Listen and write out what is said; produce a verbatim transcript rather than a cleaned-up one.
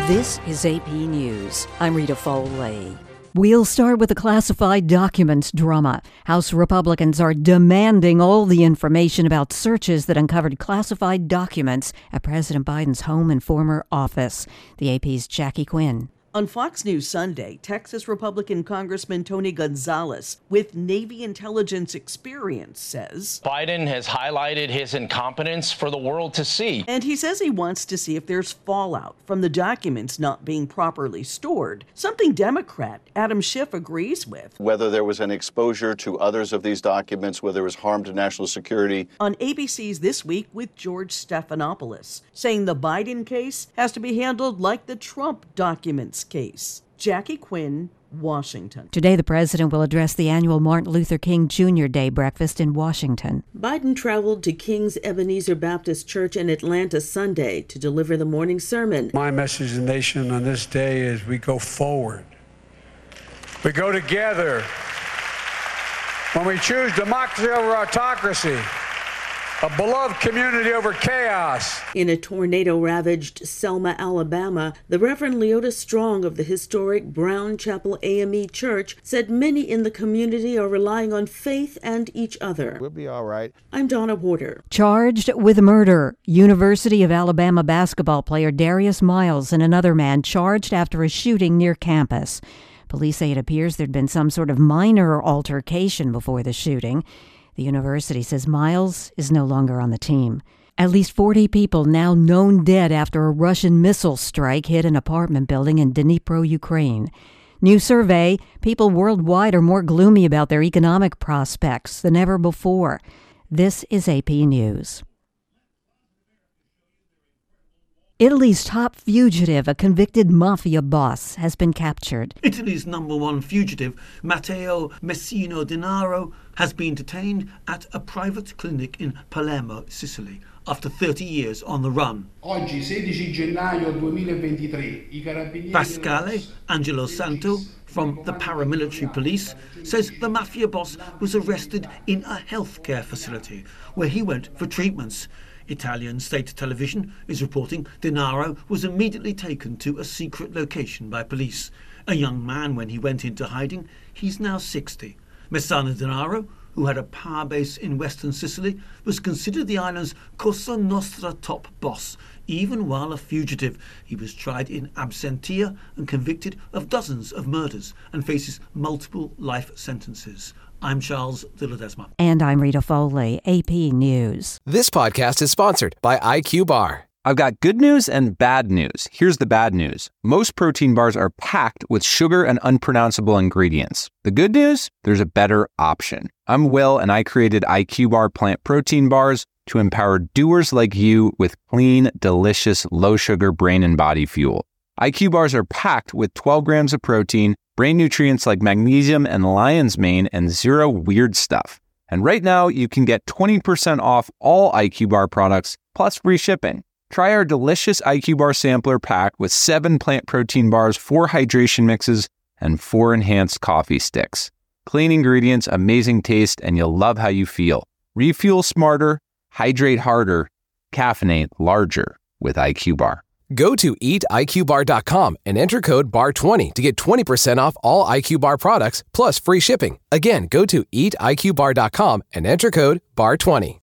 This is A P News. I'm Rita Foley. We'll start with the classified documents drama. House Republicans are demanding all the information about searches that uncovered classified documents at President Biden's home and former office. The A P's Jackie Quinn. On Fox News Sunday, Texas Republican Congressman Tony Gonzalez, with Navy intelligence experience, says Biden has highlighted his incompetence for the world to see. And he says he wants to see if there's fallout from the documents not being properly stored, something Democrat Adam Schiff agrees with. Whether there was an exposure to others of these documents, whether there was harm to national security. On A B C's This Week with George Stephanopoulos, saying the Biden case has to be handled like the Trump documents case. Jackie Quinn, Washington. Today, the president will address the annual Martin Luther King Junior Day breakfast in Washington. Biden traveled to King's Ebenezer Baptist Church in Atlanta Sunday to deliver the morning sermon. My message to the nation on this day is we go forward. We go together. When we choose democracy over autocracy, a beloved community over chaos. In a tornado-ravaged Selma, Alabama, the Reverend Leota Strong of the historic Brown Chapel A M E Church said many in the community are relying on faith and each other. We'll be all right. I'm Donna Porter. Charged with murder, University of Alabama basketball player Darius Miles and another man charged after a shooting near campus. Police say it appears there'd been some sort of minor altercation before the shooting. The university says Miles is no longer on the team. At least forty people now known dead after a Russian missile strike hit an apartment building in Dnipro, Ukraine. New survey, people worldwide are more gloomy about their economic prospects than ever before. This is A P News. Italy's top fugitive, a convicted mafia boss, has been captured. Italy's number one fugitive, Matteo Messina Denaro, has been detained at a private clinic in Palermo, Sicily, after thirty years on the run. Oggi, sedici gennaio duemilaventitré, i carabinieri Pasquale Angelo Santo from the paramilitary police says the mafia boss was arrested in a healthcare facility where he went for treatments. Italian state television is reporting Denaro was immediately taken to a secret location by police. A young man when he went into hiding. He's now sixty. Messina Denaro, who had a power base in western Sicily, was considered the island's Cosa Nostra top boss, even while a fugitive. He was tried in absentia and convicted of dozens of murders and faces multiple life sentences. I'm Charles de Ledesma. And I'm Rita Foley, A P News. This podcast is sponsored by I Q Bar. I've got good news and bad news. Here's the bad news. Most protein bars are packed with sugar and unpronounceable ingredients. The good news? There's a better option. I'm Will, and I created I Q Bar plant protein bars to empower doers like you with clean, delicious, low-sugar brain and body fuel. I Q Bars are packed with twelve grams of protein, brain nutrients like magnesium and lion's mane, and zero weird stuff. And right now, you can get twenty percent off all I Q Bar products, plus free shipping. Try our delicious I Q Bar sampler pack with seven plant protein bars, four hydration mixes, and four enhanced coffee sticks. Clean ingredients, amazing taste, and you'll love how you feel. Refuel smarter, hydrate harder, caffeinate larger with I Q Bar. Go to eat I Q bar dot com and enter code B A R twenty to get twenty percent off all I Q Bar products plus free shipping. Again, go to eat I Q bar dot com and enter code B A R twenty.